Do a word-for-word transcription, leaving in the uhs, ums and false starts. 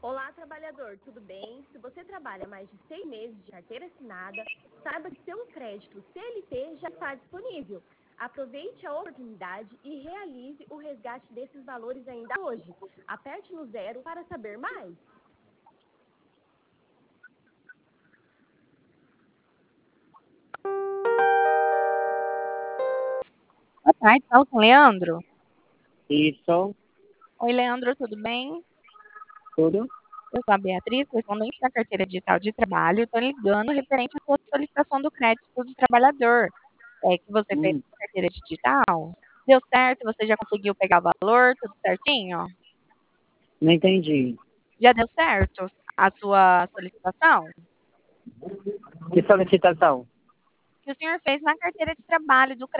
Olá, trabalhador, tudo bem? Se você trabalha mais de seis meses de carteira assinada, saiba que seu crédito C L T já está disponível. Aproveite a oportunidade e realize o resgate desses valores ainda hoje. Aperte no zero para saber mais. Boa tarde, fala com o Leandro. Isso, Oi, Leandro, tudo bem? tudo. Eu sou a Beatriz, correspondente da carteira digital de trabalho. Estou ligando referente à sua solicitação do crédito do trabalhador. É que você fez Hum, a carteira digital. Deu certo? Você já conseguiu pegar o valor? Tudo certinho? não entendi. Já deu certo a sua solicitação? Que solicitação? Que o senhor fez na carteira de trabalho do